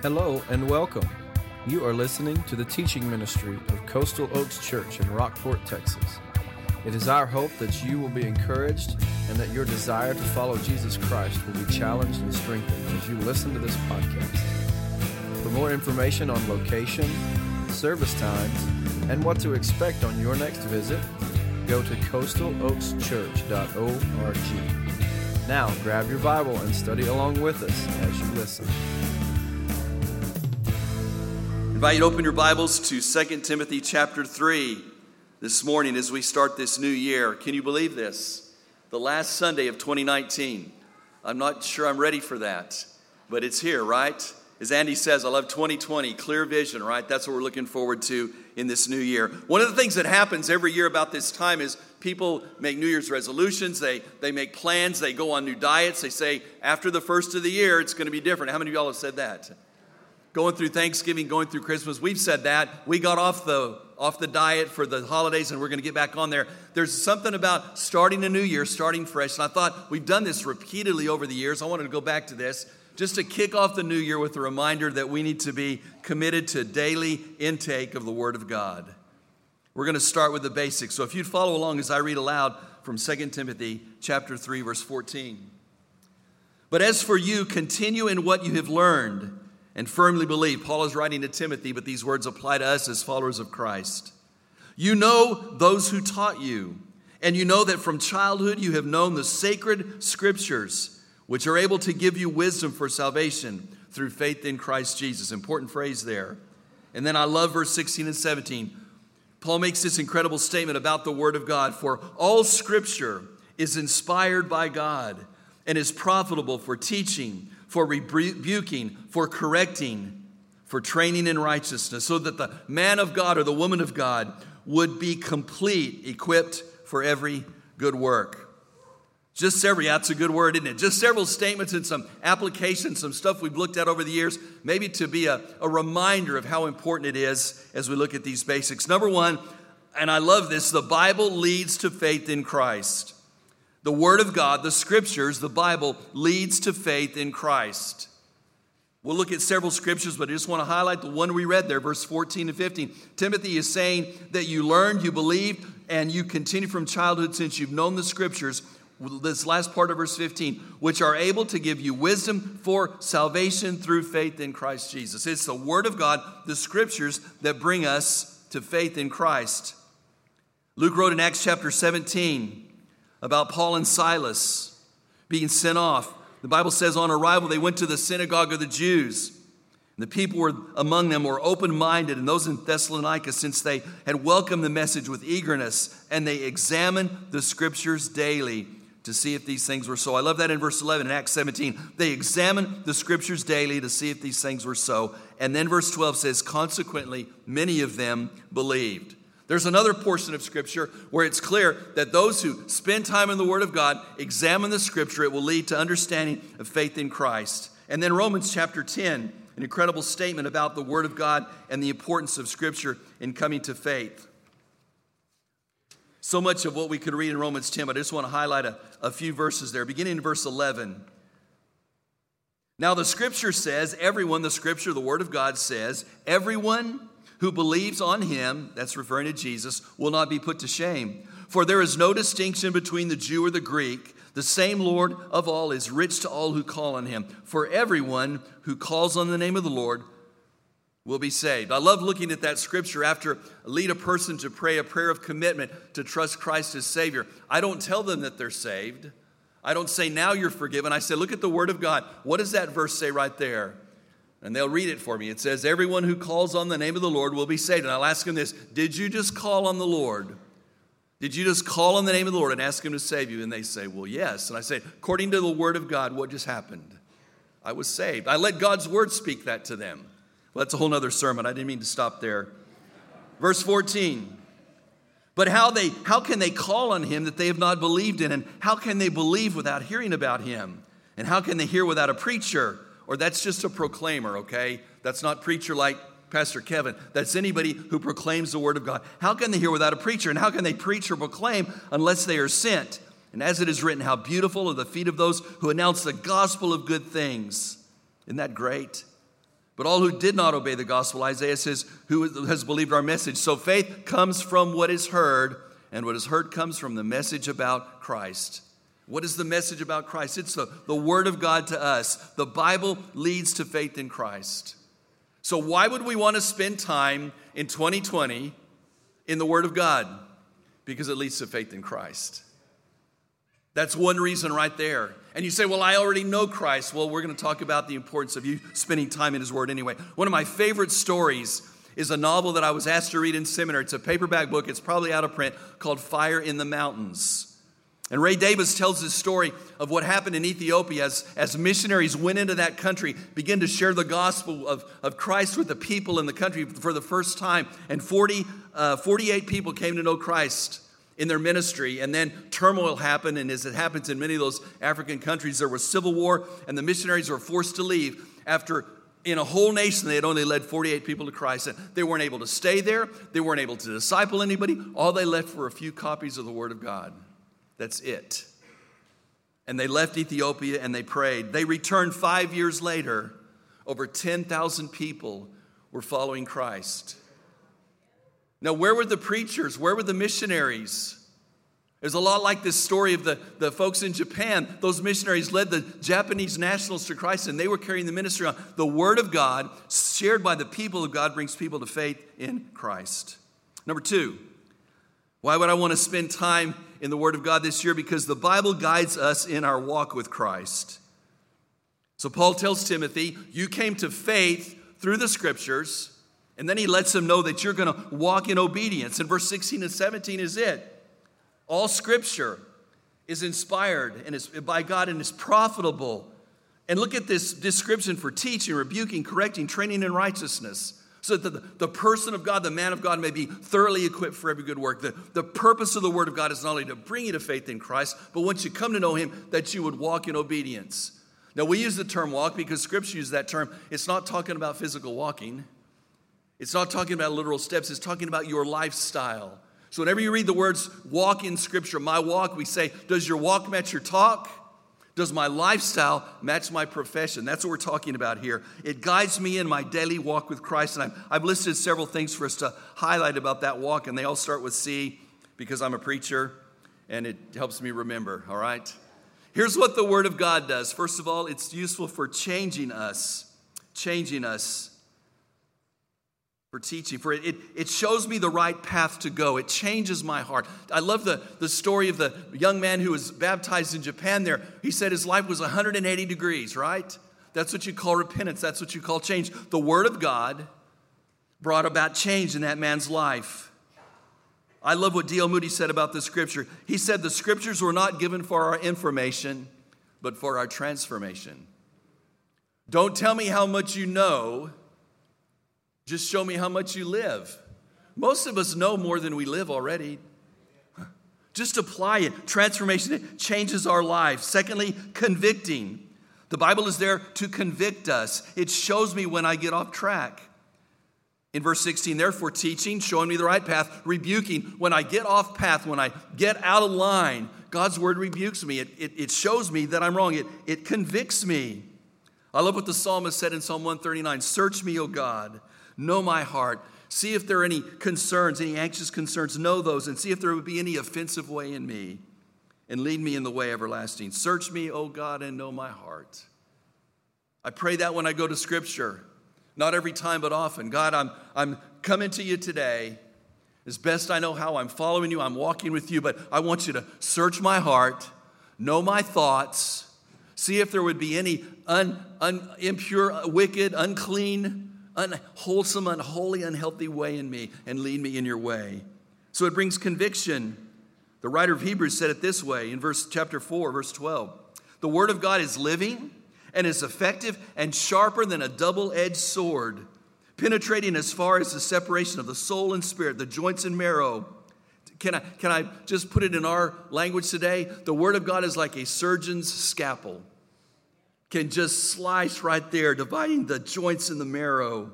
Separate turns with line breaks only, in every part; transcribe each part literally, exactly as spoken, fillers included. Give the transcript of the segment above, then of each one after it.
Hello and welcome. You are listening to the teaching ministry of Coastal Oaks Church in Rockport, Texas. It is our hope that you will be encouraged and that your desire to follow Jesus Christ will be challenged and strengthened as you listen to this podcast. For more information on location, service times, and what to expect on your next visit, go to coastal oaks church dot org. Now, grab your Bible and study along with us as you listen.
I invite you to open your Bibles to Second Timothy chapter three this morning as we start this new year. Can you believe this? The last Sunday of twenty nineteen. I'm not sure I'm ready for that, but it's here, right? As Andy says, I love twenty twenty, clear vision, right? That's what we're looking forward to in this new year. One of the things that happens every year about this time is people make New Year's resolutions, they, they make plans, they go on new diets, they say, after the first of the year, it's going to be different. How many of y'all have said that? Going through Thanksgiving, going through Christmas, we've said that. We got off the off the diet for the holidays, and we're going to get back on there. There's something about starting a new year, starting fresh, and I thought we've done this repeatedly over the years. I wanted to go back to this just to kick off the new year with a reminder that we need to be committed to daily intake of the Word of God. We're going to start with the basics. So if you'd follow along as I read aloud from Second Timothy chapter three, verse fourteen. But as for you, continue in what you have learned and firmly believe. Paul is writing to Timothy, but these words apply to us as followers of Christ. You know those who taught you, and you know that from childhood you have known the sacred scriptures, which are able to give you wisdom for salvation through faith in Christ Jesus. Important phrase there. And then I love verse sixteen and seventeen. Paul makes this incredible statement about the Word of God. For all Scripture is inspired by God and is profitable for teaching, for rebuking, for correcting, for training in righteousness, so that the man of God or the woman of God would be complete, equipped for every good work. Just several, yeah, that's a good word, isn't it? Just several statements and some applications, some stuff we've looked at over the years, maybe to be a, a reminder of how important it is as we look at these basics. Number one, and I love this, the Bible leads to faith in Christ. The Word of God, the Scriptures, the Bible leads to faith in Christ. We'll look at several scriptures, but I just want to highlight the one we read there, verse fourteen and fifteen. Timothy is saying that you learned, you believed, and you continue from childhood since you've known the Scriptures. This last part of verse fifteen, which are able to give you wisdom for salvation through faith in Christ Jesus. It's the Word of God, the Scriptures, that bring us to faith in Christ. Luke wrote in Acts chapter seventeen about Paul and Silas being sent off. The Bible says on arrival they went to the synagogue of the Jews. And the people were among them were open-minded, and those in Thessalonica, since they had welcomed the message with eagerness, and they examined the Scriptures daily to see if these things were so. I love that in verse eleven in Acts seventeen. They examined the Scriptures daily to see if these things were so. And then verse twelve says, consequently, many of them believed. There's another portion of Scripture where it's clear that those who spend time in the Word of God, examine the Scripture, it will lead to understanding of faith in Christ. And then Romans chapter ten, an incredible statement about the Word of God and the importance of Scripture in coming to faith. So much of what we could read in Romans ten, but I just want to highlight a, a few verses there, beginning in verse eleven. Now the Scripture says, everyone, the Scripture, the Word of God says, everyone who believes on him, that's referring to Jesus, will not be put to shame. For there is no distinction between the Jew or the Greek. The same Lord of all is rich to all who call on him. For everyone who calls on the name of the Lord will be saved. I love looking at that scripture after I lead a person to pray a prayer of commitment to trust Christ as Savior. I don't tell them that they're saved. I don't say, now you're forgiven. I say, look at the Word of God. What does that verse say right there? And they'll read it for me. It says, everyone who calls on the name of the Lord will be saved. And I'll ask them this, did you just call on the Lord? Did you just call on the name of the Lord and ask him to save you? And they say, well, yes. And I say, according to the Word of God, what just happened? I was saved. I let God's Word speak that to them. Well, that's a whole other sermon. I didn't mean to stop there. Verse fourteen. But how they how can they call on him that they have not believed in? And how can they believe without hearing about him? And how can they hear without a preacher? Or that's just a proclaimer, okay? That's not preacher like Pastor Kevin. That's anybody who proclaims the Word of God. How can they hear without a preacher? And how can they preach or proclaim unless they are sent? And as it is written, how beautiful are the feet of those who announce the gospel of good things. Isn't that great? But all who did not obey the gospel, Isaiah says, who has believed our message. So faith comes from what is heard, and what is heard comes from the message about Christ. What is the message about Christ? It's the, the word of God to us. The Bible leads to faith in Christ. So why would we want to spend time in twenty twenty in the word of God? Because it leads to faith in Christ. That's one reason right there. And you say, well, I already know Christ. Well, we're going to talk about the importance of you spending time in his word anyway. One of my favorite stories is a novel that I was asked to read in seminary. It's a paperback book. It's probably out of print, called Fire in the Mountains. And Ray Davis tells this story of what happened in Ethiopia as, as missionaries went into that country, began to share the gospel of, of Christ with the people in the country for the first time. And forty, uh, forty-eight people came to know Christ in their ministry, and then turmoil happened, and as it happens in many of those African countries, there was civil war, and the missionaries were forced to leave after, in a whole nation, they had only led forty-eight people to Christ, and they weren't able to stay there, they weren't able to disciple anybody, all they left were a few copies of the Word of God. That's it. And they left Ethiopia, and they prayed. They returned five years later, over ten thousand people were following Christ. Now, where were the preachers? Where were the missionaries? There's a lot like this story of the, the folks in Japan. Those missionaries led the Japanese nationals to Christ, and they were carrying the ministry on. The Word of God, shared by the people of God, brings people to faith in Christ. Number two, why would I want to spend time in the Word of God this year? Because the Bible guides us in our walk with Christ. So Paul tells Timothy, you came to faith through the Scriptures. And then he lets them know that you're going to walk in obedience. And verse sixteen and seventeen is it. All Scripture is inspired and is by God and is profitable. And look at this description for teaching, rebuking, correcting, training in righteousness. So that the, the person of God, the man of God, may be thoroughly equipped for every good work. The, the purpose of the Word of God is not only to bring you to faith in Christ, but once you come to know Him, that you would walk in obedience. Now, we use the term walk because Scripture uses that term. It's not talking about physical walking. It's not talking about literal steps. It's talking about your lifestyle. So whenever you read the words walk in Scripture, my walk, we say, does your walk match your talk? Does my lifestyle match my profession? That's what we're talking about here. It guides me in my daily walk with Christ. And I've, I've listed several things for us to highlight about that walk. And they all start with C because I'm a preacher and it helps me remember, all right? Here's what the Word of God does. First of all, it's useful for changing us, changing us. For teaching, for it, it, it shows me the right path to go. It changes my heart. I love the, the story of the young man who was baptized in Japan there. He said his life was one hundred eighty degrees, right? That's what you call repentance. That's what you call change. The Word of God brought about change in that man's life. I love what D L Moody said about the Scripture. He said the Scriptures were not given for our information, but for our transformation. Don't tell me how much you know. Just show me how much you live. Most of us know more than we live already. Just apply it. Transformation, it changes our lives. Secondly, convicting. The Bible is there to convict us. It shows me when I get off track. In verse sixteen, therefore teaching, showing me the right path, rebuking. When I get off path, when I get out of line, God's word rebukes me. It, it, it shows me that I'm wrong. It, it convicts me. I love what the psalmist said in Psalm one thirty-nine. Search me, O God. Know my heart. See if there are any concerns, any anxious concerns. Know those and see if there would be any offensive way in me. And lead me in the way everlasting. Search me, O God, and know my heart. I pray that when I go to Scripture. Not every time, but often. God, I'm, I'm coming to you today. As best I know how, I'm following you. I'm walking with you. But I want you to search my heart. Know my thoughts. See if there would be any un, un, impure, wicked, unclean, unwholesome, unholy, unhealthy way in me, and lead me in your way. So it brings conviction. The writer of Hebrews said it this way in verse chapter four, verse twelve. The word of God is living and is effective and sharper than a double-edged sword, penetrating as far as the separation of the soul and spirit, the joints and marrow. Can I, can I just put it in our language today? The word of God is like a surgeon's scalpel. Can just slice right there, dividing the joints and the marrow.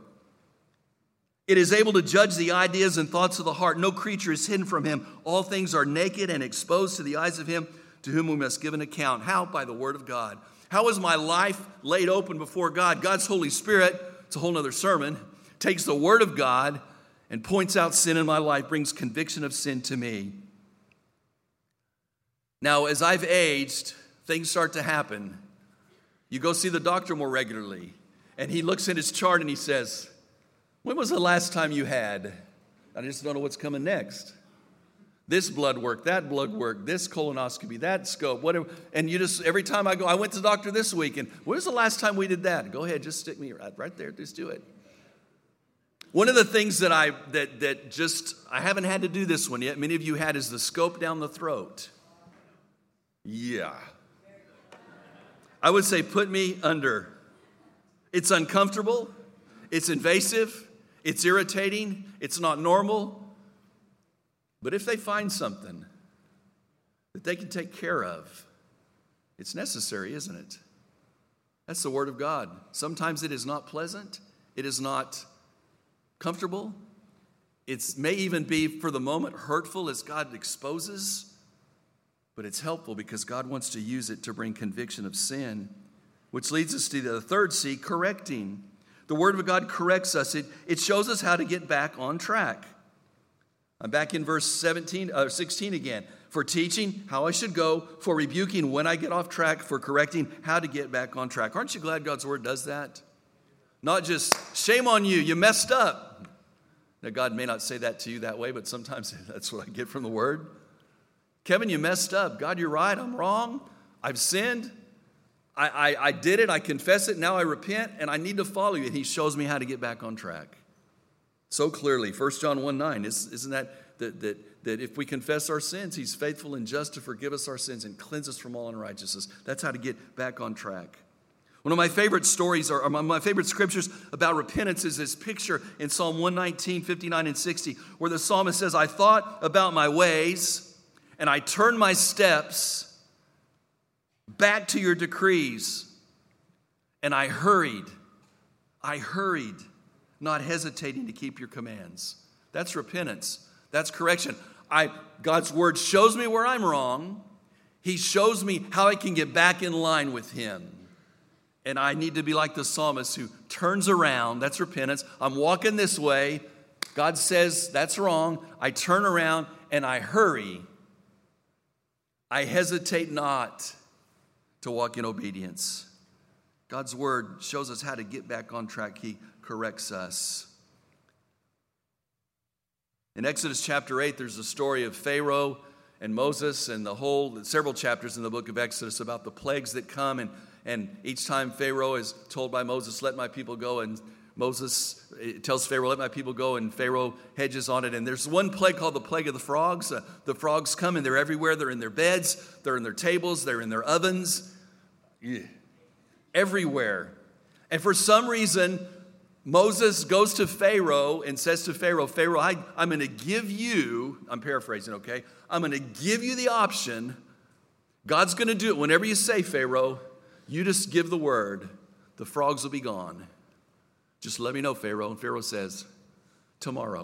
It is able to judge the ideas and thoughts of the heart. No creature is hidden from him. All things are naked and exposed to the eyes of him to whom we must give an account. How? By the word of God. How is my life laid open before God? God's Holy Spirit it's a whole nother sermon, takes the Word of God and points out sin in my life, brings conviction of sin to me. Now, as I've aged, things start to happen. You go see the doctor more regularly, and he looks at his chart and he says, when was the last time you had? I just don't know what's coming next. This blood work, that blood work, this colonoscopy, that scope, whatever. And you just, every time I go, I went to the doctor this week, and when was the last time we did that? Go ahead, just stick me right, right there, just do it. One of the things that I, that, that just, I haven't had to do this one yet, many of you had, is the scope down the throat. Yeah. I would say put me under. It's uncomfortable, it's invasive, it's irritating, it's not normal. But if they find something that they can take care of, it's necessary, isn't it? That's the Word of God. Sometimes it is not pleasant. It is not comfortable. It may even be, for the moment, hurtful as God exposes. But it's helpful because God wants to use it to bring conviction of sin, which leads us to the third C, correcting. The Word of God corrects us. It, it shows us how to get back on track. I'm back in verse seventeen, uh, sixteen again. For teaching, how I should go. For rebuking, when I get off track. For correcting, how to get back on track. Aren't you glad God's Word does that? Not just, shame on you, you messed up. Now, God may not say that to you that way, but sometimes that's what I get from the Word. Kevin, you messed up. God, you're right. I'm wrong. I've sinned. I, I, I did it. I confess it. Now I repent, and I need to follow you. And He shows me how to get back on track. So clearly, First John one nine, isn't that, that that that if we confess our sins, He's faithful and just to forgive us our sins and cleanse us from all unrighteousness. That's how to get back on track. One of my favorite stories, or my favorite scriptures about repentance is this picture in Psalm one nineteen, fifty-nine and sixty, where the psalmist says, I thought about my ways, and I turned my steps back to your decrees, and I hurried. I hurried. Not hesitating to keep your commands. That's repentance. That's correction. I God's Word shows me where I'm wrong. He shows me how I can get back in line with Him. And I need to be like the psalmist who turns around. That's repentance. I'm walking this way. God says that's wrong. I turn around and I hurry. I hesitate not to walk in obedience. God's Word shows us how to get back on track. He corrects us. In Exodus chapter eight, there's a story of Pharaoh and Moses and the whole, several chapters in the book of Exodus about the plagues that come. And, and each time Pharaoh is told by Moses, let my people go. And Moses tells Pharaoh, let my people go. And Pharaoh hedges on it. And there's one plague called the plague of the frogs. Uh, the frogs come and they're everywhere. They're in their beds. They're in their tables. They're in their ovens. Yeah. Everywhere. And for some reason, Moses goes to Pharaoh and says to Pharaoh, Pharaoh, I, I'm going to give you, I'm paraphrasing, okay? I'm going to give you the option. God's going to do it whenever you say, Pharaoh, you just give the word. The frogs will be gone. Just let me know, Pharaoh. And Pharaoh says, tomorrow.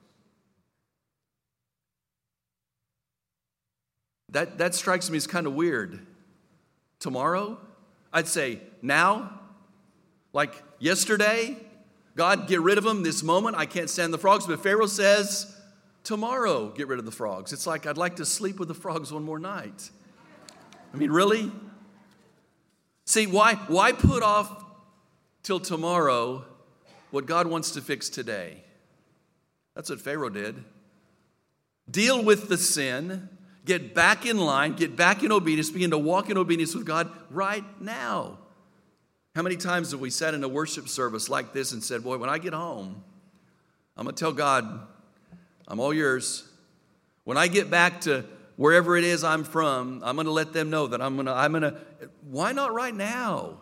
That, that strikes me as kind of weird. Tomorrow? I'd say now, like yesterday. God, get rid of them this moment. I can't stand the frogs. But Pharaoh says, tomorrow, get rid of the frogs. It's like, I'd like to sleep with the frogs one more night. I mean, really? See, why, why put off till tomorrow what God wants to fix today? That's what Pharaoh did. Deal with the sin. Get back in line. Get back in obedience. Begin to walk in obedience with God right now. How many times have we sat in a worship service like this and said, boy, when I get home, I'm going to tell God, I'm all yours. When I get back to wherever it is I'm from, I'm going to let them know that I'm going to, I'm going to, why not right now?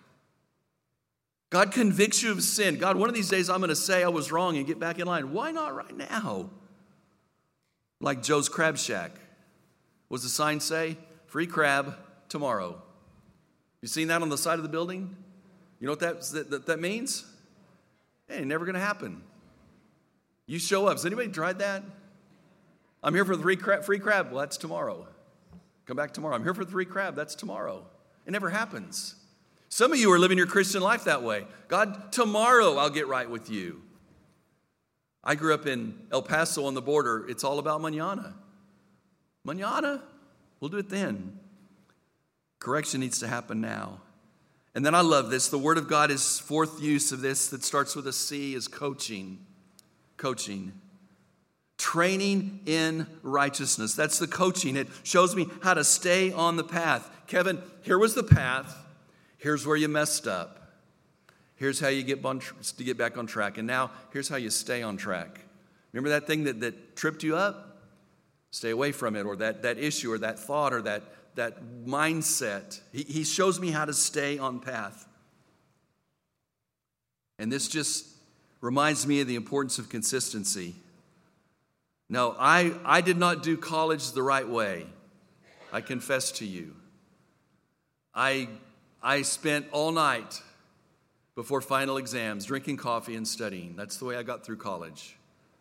God convicts you of sin. God, one of these days I'm going to say I was wrong and get back in line. Why not right now? Like Joe's Crab Shack. What does the sign say? Free crab tomorrow. You seen that on the side of the building? You know what that, that, that means? Hey, never going to happen. You show up. Has anybody tried that? I'm here for the free crab, free crab. Well, that's tomorrow. Come back tomorrow. I'm here for the free crab. That's tomorrow. It never happens. Some of you are living your Christian life that way. God, tomorrow I'll get right with you. I grew up in El Paso on the border. It's all about mañana. Mañana, we'll do it then. Correction needs to happen now. And then I love this. The Word of God is fourth use of this that starts with a C is coaching. Coaching. Training in righteousness. That's the coaching. It shows me how to stay on the path. Kevin, here was the path. Here's where you messed up. Here's how you get, on, to get back on track. And now, here's how you stay on track. Remember that thing that, that tripped you up? Stay away from it, or that, that issue, or that thought, or that, that mindset. He, he shows me how to stay on path. And this just reminds me of the importance of consistency. No, I, I did not do college the right way. I confess to you. I, I spent all night before final exams drinking coffee and studying. That's the way I got through college.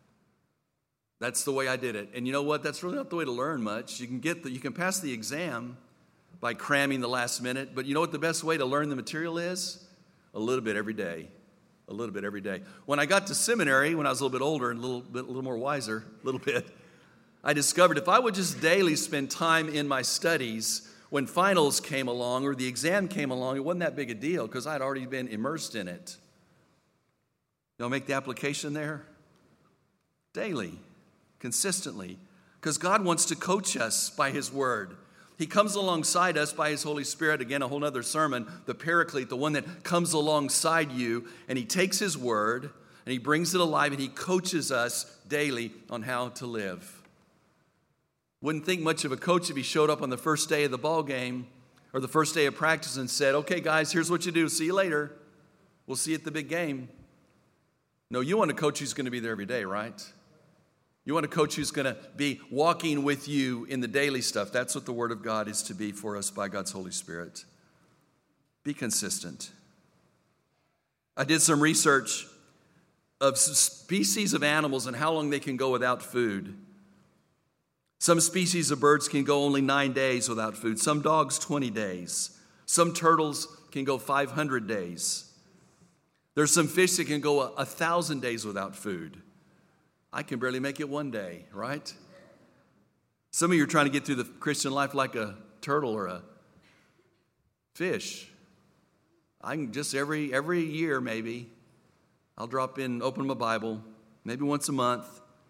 That's the way I did it. And you know what? That's really not the way to learn much. You can get the, you can pass the exam by cramming the last minute, but you know what the best way to learn the material is? A little bit every day. A little bit every day. When I got to seminary, when I was a little bit older and a little bit, a little more wiser, a little bit, I discovered if I would just daily spend time in my studies, when finals came along or the exam came along, it wasn't that big a deal because I'd already been immersed in it. You know, make the application there? Daily, consistently, because God wants to coach us by His Word. He comes alongside us by His Holy Spirit. Again, a whole other sermon, the Paraclete, the one that comes alongside you, and He takes His Word and He brings it alive and He coaches us daily on how to live. Wouldn't think much of a coach if he showed up on the first day of the ball game or the first day of practice and said, okay, guys, here's what you do. See you later. We'll see you at the big game. No, you want a coach who's going to be there every day, right? You want a coach who's going to be walking with you in the daily stuff. That's what the Word of God is to be for us by God's Holy Spirit. Be consistent. I did some research of species of animals and how long they can go without food. Some species of birds can go only nine days without food. Some dogs, twenty days. Some turtles can go five hundred days. There's some fish that can go a thousand days without food. I can barely make it one day, right? Some of you are trying to get through the Christian life like a turtle or a fish. I can just every every year maybe, I'll drop in, open my Bible, maybe once a month.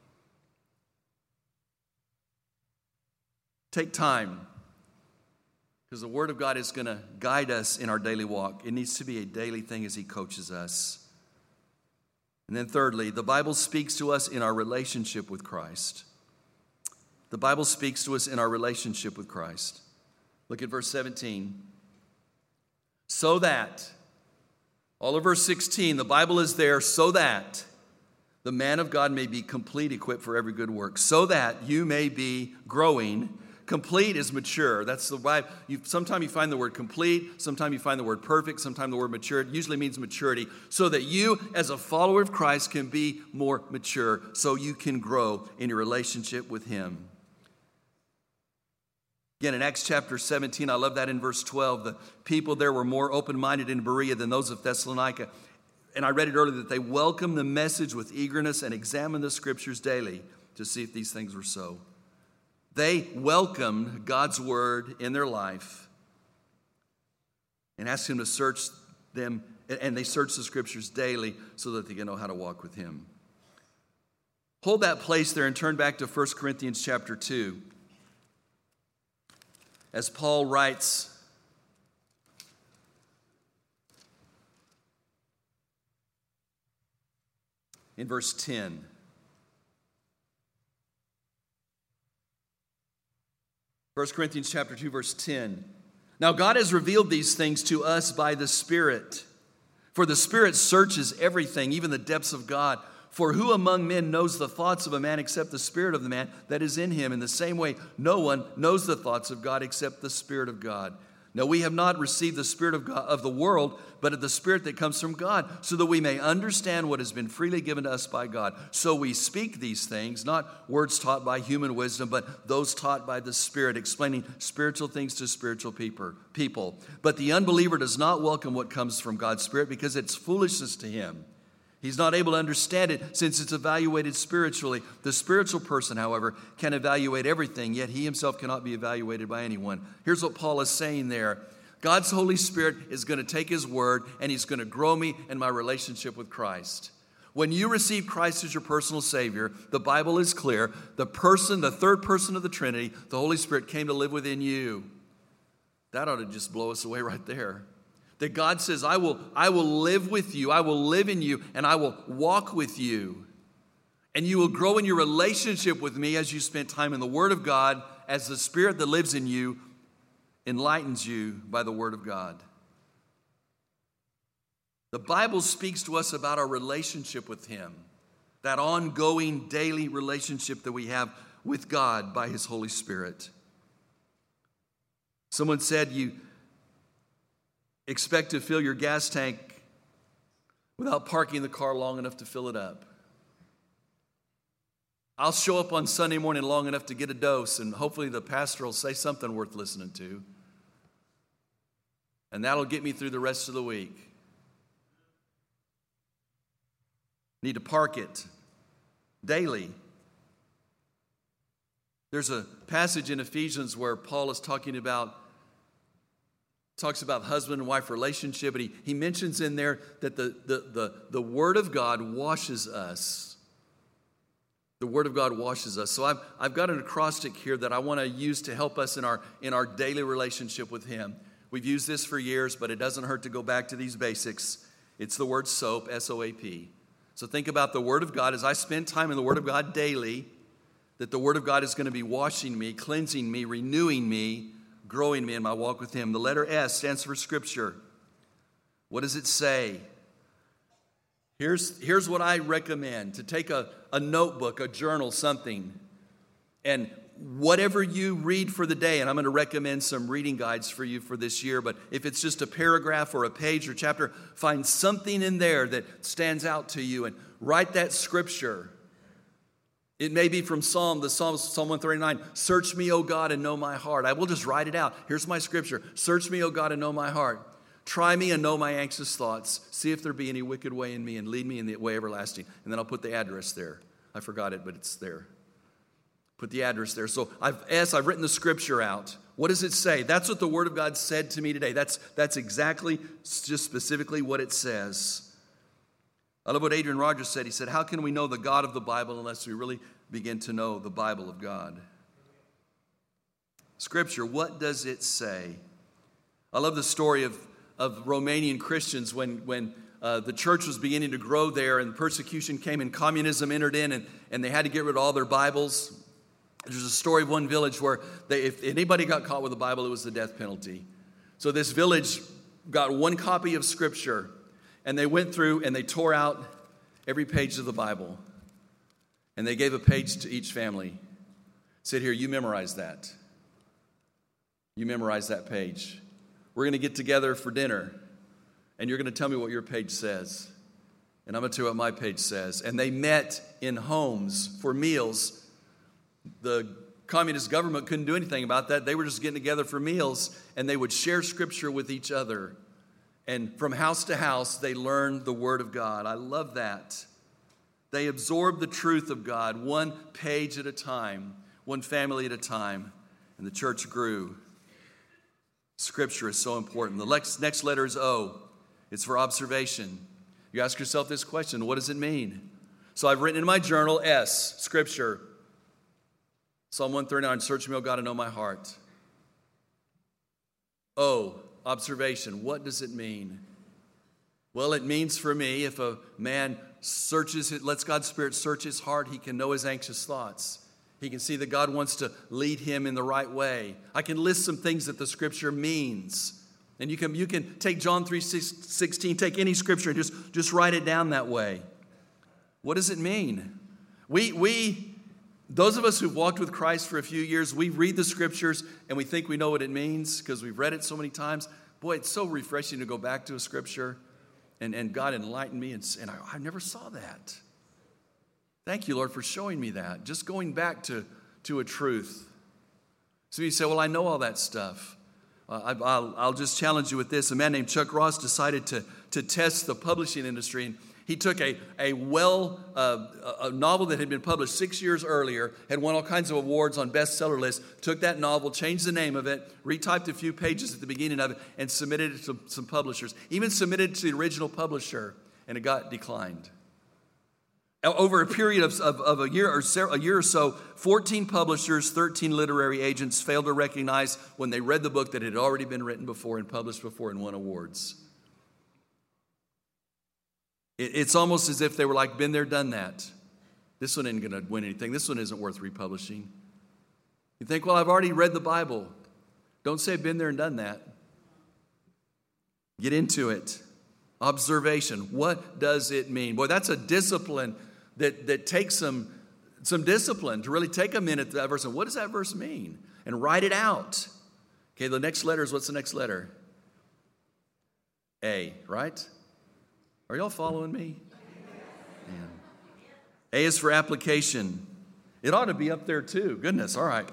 Take time, because the Word of God is going to guide us in our daily walk. It needs to be a daily thing as He coaches us. And then thirdly, the Bible speaks to us in our relationship with Christ. The Bible speaks to us in our relationship with Christ. Look at verse seventeen. So that, all of verse sixteen, the Bible is there so that the man of God may be complete, equipped for every good work. So that you may be growing. Complete is mature. That's the Bible. You, sometimes you find the word complete. Sometimes you find the word perfect. Sometimes the word mature. It usually means maturity. So that you, as a follower of Christ, can be more mature. So you can grow in your relationship with Him. Again, in Acts chapter seventeen, I love that in verse twelve. The people there were more open-minded in Berea than those of Thessalonica. And I read it earlier that they welcomed the message with eagerness and examined the Scriptures daily to see if these things were so. They welcomed God's Word in their life and asked Him to search them, and they searched the Scriptures daily so that they can know how to walk with Him. Hold that place there and turn back to First Corinthians chapter two. As Paul writes, in verse ten. First Corinthians chapter two, verse ten. Now God has revealed these things to us by the Spirit. For the Spirit searches everything, even the depths of God. For who among men knows the thoughts of a man except the spirit of the man that is in him? In the same way, no one knows the thoughts of God except the Spirit of God. No, we have not received the Spirit of God, of the world, but the Spirit that comes from God, so that we may understand what has been freely given to us by God. So we speak these things, not words taught by human wisdom, but those taught by the Spirit, explaining spiritual things to spiritual people. But the unbeliever does not welcome what comes from God's Spirit because it's foolishness to him. He's not able to understand it since it's evaluated spiritually. The spiritual person, however, can evaluate everything, yet he himself cannot be evaluated by anyone. Here's what Paul is saying there. God's Holy Spirit is going to take His word and He's going to grow me in my relationship with Christ. When you receive Christ as your personal Savior, the Bible is clear. The person, the third person of the Trinity, the Holy Spirit, came to live within you. That ought to just blow us away right there. That God says, I will, I will live with you, I will live in you, and I will walk with you. And you will grow in your relationship with me as you spend time in the Word of God, as the Spirit that lives in you enlightens you by the Word of God. The Bible speaks to us about our relationship with Him, that ongoing daily relationship that we have with God by His Holy Spirit. Someone said you expect to fill your gas tank without parking the car long enough to fill it up. I'll show up on Sunday morning long enough to get a dose, and hopefully the pastor will say something worth listening to. And that'll get me through the rest of the week. Need to park it daily. There's a passage in Ephesians where Paul is talking about talks about husband and wife relationship, and he, he mentions in there that the, the, the, the Word of God washes us. The Word of God washes us. So I've, I've got an acrostic here that I want to use to help us in our, in our daily relationship with Him. We've used this for years, but it doesn't hurt to go back to these basics. It's the word SOAP, S O A P. So think about the Word of God. As I spend time in the Word of God daily, that the Word of God is going to be washing me, cleansing me, renewing me, growing me in my walk with Him. The letter S stands for Scripture. What does it say? Here's, here's what I recommend. To take a, a notebook, a journal, something, and whatever you read for the day, and I'm going to recommend some reading guides for you for this year, but if it's just a paragraph or a page or chapter, find something in there that stands out to you and write that Scripture. It may be from Psalm, the Psalm, Psalm one thirty-nine, search me, O God, and know my heart. I will just write it out. Here's my Scripture. Search me, O God, and know my heart. Try me and know my anxious thoughts. See if there be any wicked way in me and lead me in the way everlasting. And then I'll put the address there. I forgot it, but it's there. Put the address there. So I've asked, I've written the Scripture out. What does it say? That's what the Word of God said to me today. That's, that's exactly, just specifically what it says. I love what Adrian Rogers said. He said, how can we know the God of the Bible unless we really begin to know the Bible of God? Scripture, what does it say? I love the story of, of Romanian Christians when, when uh, the church was beginning to grow there and persecution came and communism entered in and, and they had to get rid of all their Bibles. There's a story of one village where they, if anybody got caught with a Bible, it was the death penalty. So this village got one copy of Scripture, and they went through and they tore out every page of the Bible. And they gave a page to each family. Said, here, you memorize that. You memorize that page. We're going to get together for dinner, and you're going to tell me what your page says. And I'm going to tell you what my page says. And they met in homes for meals. The communist government couldn't do anything about that. They were just getting together for meals, and they would share Scripture with each other. And from house to house, they learned the Word of God. I love that. They absorbed the truth of God one page at a time, one family at a time, and the church grew. Scripture is so important. The next, next letter is O. It's for observation. You ask yourself this question, what does it mean? So I've written in my journal, S, Scripture. Psalm one thirty-nine, search me, O God, and know my heart. O, observation. What does it mean? Well, it means for me, if a man searches, it, lets God's Spirit search his heart, he can know his anxious thoughts. He can see that God wants to lead him in the right way. I can list some things that the Scripture means. And you can, you can take John three sixteen, take any Scripture and just, just write it down that way. What does it mean? We, we those of us who've walked with Christ for a few years, we read the scriptures and we think we know what it means because we've read it so many times. Boy, it's so refreshing to go back to a scripture and, and God enlightened me, and, and I, I never saw that. Thank you, Lord, for showing me that. Just going back to, to a truth. So you say, well, I know all that stuff. Uh, I, I'll, I'll just challenge you with this. A man named Chuck Ross decided to, to test the publishing industry, and he took a, a well, uh, a novel that had been published six years earlier, had won all kinds of awards on bestseller lists, took that novel, changed the name of it, retyped a few pages at the beginning of it, and submitted it to some publishers. Even submitted it to the original publisher, and it got declined. Over a period of, of, of a year or so, a year or so, fourteen publishers, thirteen literary agents failed to recognize when they read the book that it had already been written before and published before and won awards. It, it's almost as if they were like, been there, done that. This one isn't going to win anything. This one isn't worth republishing. You think, well, I've already read the Bible. Don't say been there and done that. Get into it. Observation. What does it mean? Boy, that's a discipline that, that takes some, some discipline to really take a minute to that verse and what does that verse mean? And write it out. Okay, the next letter is, what's the next letter? A, right? Are y'all following me? Man. A is for application. It ought to be up there too. Goodness, all right.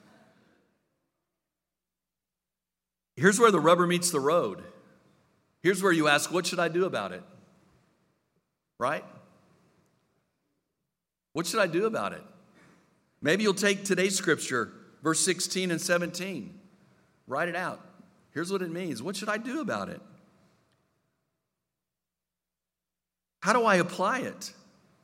Here's where the rubber meets the road. Here's where you ask, what should I do about it? Right? What should I do about it? Maybe you'll take today's scripture, verse sixteen and seventeen. Write it out. Here's what it means. What should I do about it? How do I apply it?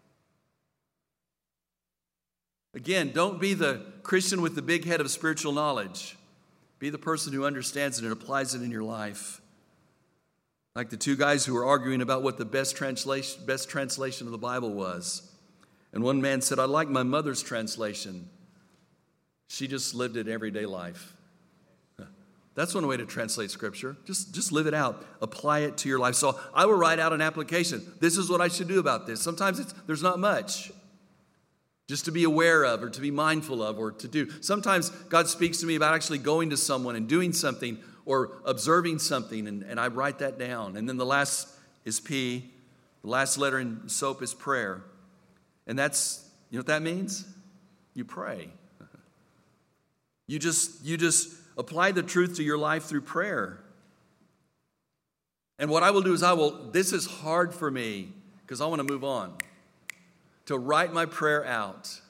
Again, don't be the Christian with the big head of spiritual knowledge. Be the person who understands it and applies it in your life. Like the two guys who were arguing about what the best translation, best translation of the Bible was. And one man said, I like my mother's translation. She just lived it everyday life. That's one way to translate Scripture. Just, just live it out. Apply it to your life. So I will write out an application. This is what I should do about this. Sometimes it's, there's not much. Just to be aware of or to be mindful of or to do. Sometimes God speaks to me about actually going to someone and doing something or observing something, and, and I write that down. And then the last is P. The last letter in SOAP is prayer. And that's, you know what that means? You pray. You just, you just apply the truth to your life through prayer. And what I will do is I will, this is hard for me because I want to move on, to write my prayer out.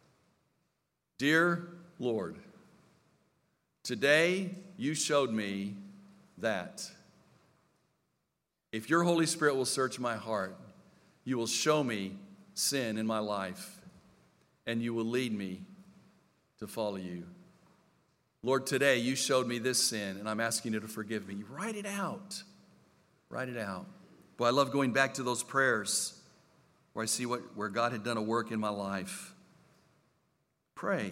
Dear Lord, today you showed me that if your Holy Spirit will search my heart, you will show me sin in my life, and you will lead me to follow you. Lord, today you showed me this sin, and I'm asking you to forgive me. Write it out. Write it out. Boy, I love going back to those prayers where I see what where God had done a work in my life. Pray.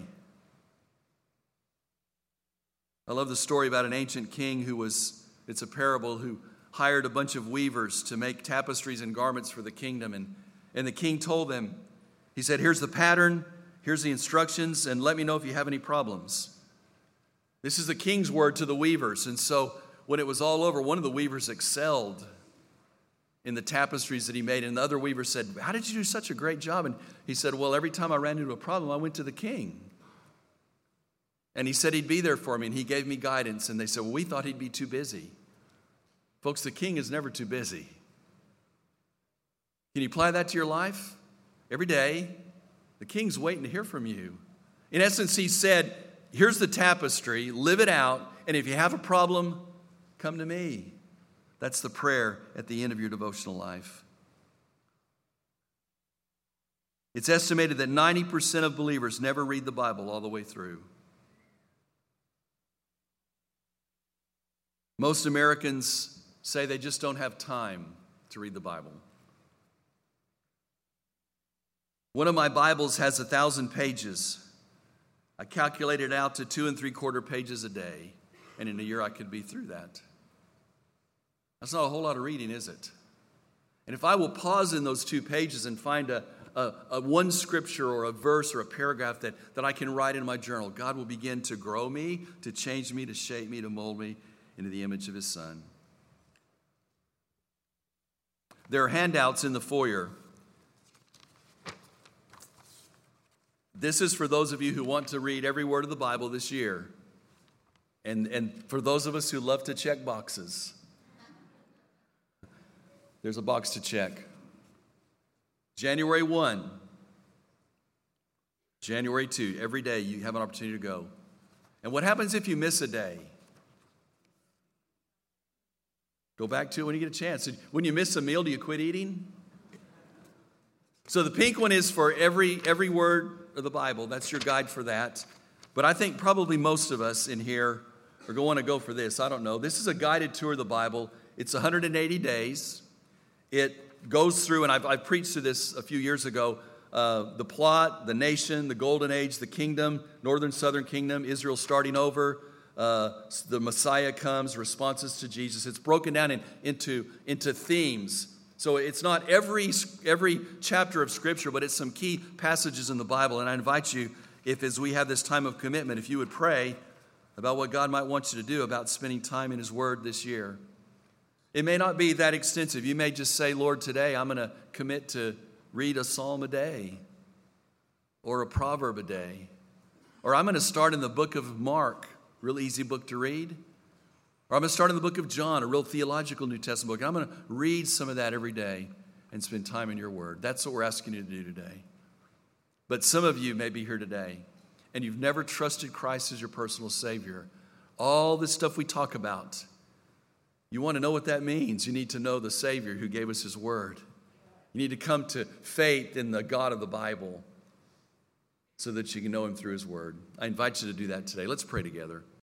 I love the story about an ancient king who was, it's a parable, who hired a bunch of weavers to make tapestries and garments for the kingdom. And, and the king told them, he said, here's the pattern, here's the instructions, and let me know if you have any problems. This is the king's word to the weavers. And so when it was all over, one of the weavers excelled in the tapestries that he made. And the other weaver said, how did you do such a great job? And he said, well, every time I ran into a problem, I went to the king. And he said he'd be there for me, and he gave me guidance. And they said, well, we thought he'd be too busy. Folks, the king is never too busy. Can you apply that to your life? Every day, the king's waiting to hear from you. In essence, he said, here's the tapestry, live it out, and if you have a problem, come to me. That's the prayer at the end of your devotional life. It's estimated that ninety percent of believers never read the Bible all the way through. Most Americans say they just don't have time to read the Bible. One of my Bibles has a thousand pages. I calculated it out to two and three quarter pages a day, and in a year I could be through that. That's not a whole lot of reading, is it? And if I will pause in those two pages and find a, a, a one scripture or a verse or a paragraph that, that I can write in my journal. God will begin to grow me, to change me, to shape me, to mold me into the image of his Son. There are handouts in the foyer. This is for those of you who want to read every word of the Bible this year. And, and for those of us who love to check boxes. There's a box to check. January first. January second. Every day you have an opportunity to go. And what happens if you miss a day? Go back to it when you get a chance. When you miss a meal, do you quit eating? So the pink one is for every every word of the Bible. That's your guide for that. But I think probably most of us in here are going to go for this. I don't know. This is a guided tour of the Bible. It's one hundred eighty days. It goes through, and I've, I've preached to this a few years ago, uh, the plot, the nation, the golden age, the kingdom, northern, southern kingdom, Israel starting over. Uh, the Messiah comes, responses to Jesus. It's broken down in, into, into themes. So it's not every, every chapter of Scripture, but it's some key passages in the Bible. And I invite you, if as we have this time of commitment, if you would pray about what God might want you to do about spending time in his word this year. It may not be that extensive. You may just say, Lord, today I'm going to commit to read a psalm a day or a proverb a day. Or I'm going to start in the book of Mark, real easy book to read. Or I'm going to start in the book of John, a real theological New Testament book. And I'm going to read some of that every day and spend time in your word. That's what we're asking you to do today. But some of you may be here today and you've never trusted Christ as your personal Savior. All this stuff we talk about, you want to know what that means. You need to know the Savior who gave us his word. You need to come to faith in the God of the Bible so that you can know him through his word. I invite you to do that today. Let's pray together.